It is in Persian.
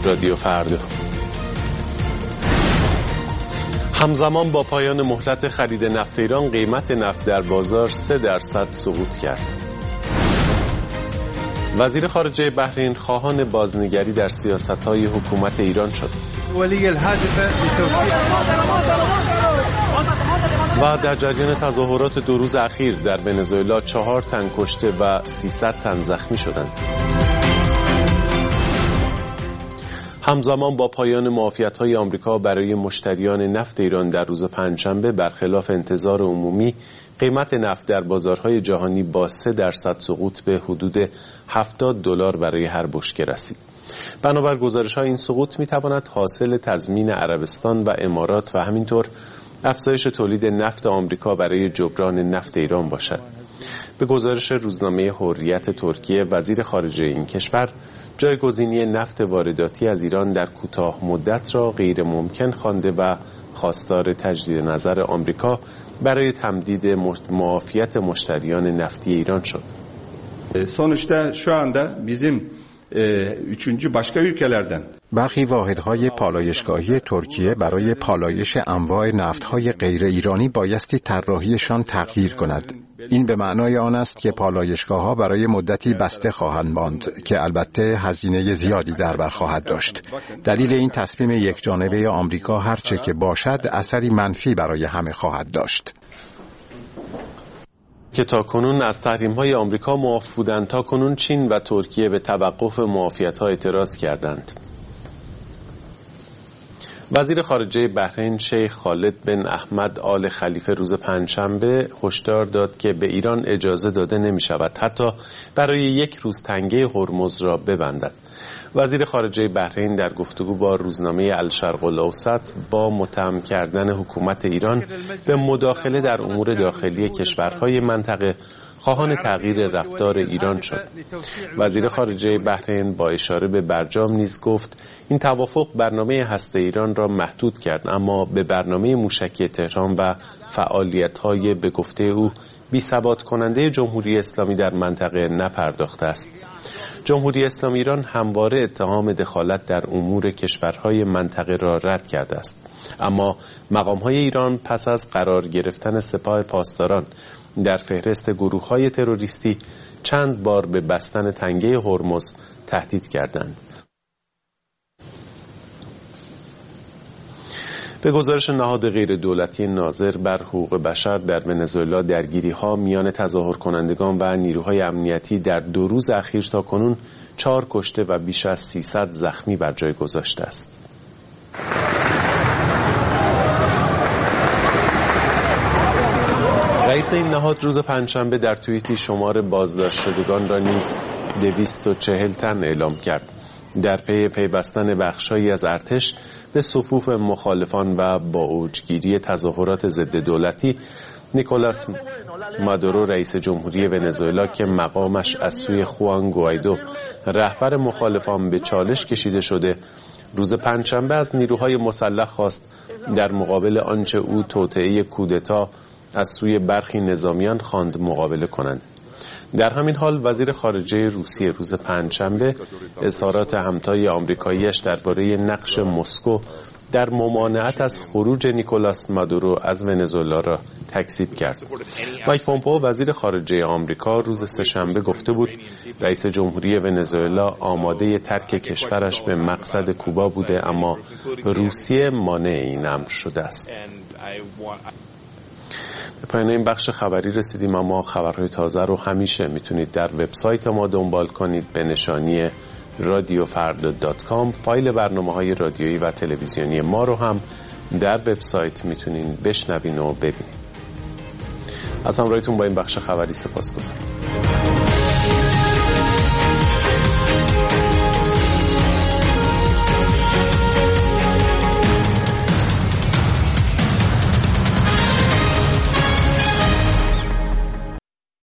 رادیو فردا. همزمان با پایان مهلت خرید نفت ایران، قیمت نفت در بازار 3% سقوط کرد. وزیر خارجه بحرین خواهان بازنگری در سیاست‌های حکومت ایران شد. و در جریان تظاهرات 2 روز اخیر در ونزوئلا 4 تن کشته و 300 تن زخمی شدند. همزمان با پایان معافیت‌های آمریکا برای مشتریان نفت ایران در روز پنجشنبه، برخلاف انتظار عمومی، قیمت نفت در بازارهای جهانی با 3% سقوط به حدود $70 برای هر بشکه رسید. بنابر گزارش‌ها این سقوط می‌تواند حاصل تضمین عربستان و امارات و همینطور افزایش تولید نفت آمریکا برای جبران نفت ایران باشد. به گزارش روزنامه حریت ترکیه، وزیر خارجه این کشور جایگزینی نفت وارداتی از ایران در کوتاه مدت را غیر ممکن خوانده و خواستار تجدید نظر آمریکا برای تمدید معافیت مشتریان nefti ایران شد. Sonuçta şu anda bizim üçüncü başka ülkelerden برخی واحدهای پالایشگاهی ترکیه برای پالایش انواع نفت‌های غیر ایرانی بایستی طراحیشان تغییر کند. این به معنای آن است که پالایشگاه‌ها برای مدتی بسته خواهند ماند که البته هزینه زیادی در بر خواهد داشت. دلیل این تصمیم یکجانبه آمریکا هرچه که باشد اثری منفی برای همه خواهد داشت. که تاکنون از تحریم‌های آمریکا معاف بودند، تاکنون چین و ترکیه به توقف معافیت‌ها اعتراض کردند. وزیر خارجه بحرین شیخ خالد بن احمد آل خلیفه روز پنجشنبه هشدار داد که به ایران اجازه داده نمی‌شود حتی برای 1 روز تنگه هرمز را ببندد. وزیر خارجه بحرین در گفتگو با روزنامه الشرق الاوسط با متهم کردن حکومت ایران به مداخله در امور داخلی کشورهای منطقه خواهان تغییر رفتار ایران شد. وزیر خارجه بحرین با اشاره به برجام نیز گفت این توافق برنامه هسته ایران را محدود کرد، اما به برنامه موشکی تهران و فعالیت‌های به گفته او بی‌ثبات کننده جمهوری اسلامی در منطقه نپرداخته است. جمهوری اسلامی ایران همواره اتهام دخالت در امور کشورهای منطقه را رد کرده است، اما مقام‌های ایران پس از قرار گرفتن سپاه پاسداران در فهرست گروه‌های تروریستی چند بار به بستن تنگه هرمز تهدید کردند. به گزارش نهاد غیر دولتی ناظر بر حقوق بشر در ونزوئلا، درگیری‌ها میان تظاهر کنندگان و نیروهای امنیتی در 2 روز اخیر تاکنون 4 کشته و بیش از 300 زخمی بر جای گذاشته است. رئیس این نهاد روز پنجشنبه در توییتی شمار بازداشت شدگان را نیز 240 تن اعلام کرد. در پی پیوستن بخشایی از ارتش به صفوف مخالفان و با اوجگیری تظاهرات ضد دولتی، نیکولاس مادورو رئیس جمهوری ونزوئلا که مقامش از سوی خوان گوایدو رهبر مخالفان به چالش کشیده شده، روز پنجشنبه از نیروهای مسلح خواست در مقابل آنچه او توطئه کودتا از سوی برخی نظامیان خواند مقابله کنند. در همین حال وزیر خارجه روسیه روز پنجشنبه اظهارات همتای آمریکایی‌اش درباره نقش مسکو در ممانعت از خروج نیکولاس مادورو از ونزوئلا را تکذیب کرد. مایک پومپئو وزیر خارجه آمریکا روز سه‌شنبه گفته بود رئیس جمهوری ونزوئلا آماده ترک کشورش به مقصد کوبا بوده، اما روسیه مانع این امر شده است. به پایان این بخش خبری رسیدیم، اما خبرهای تازه رو همیشه میتونید در وبسایت ما دنبال کنید به نشانی radiofarda.com. فایل برنامه‌های رادیویی و تلویزیونی ما رو هم در وبسایت میتونید بشنوین و ببینید. از همراهیتون با این بخش خبری سپاسگزارم.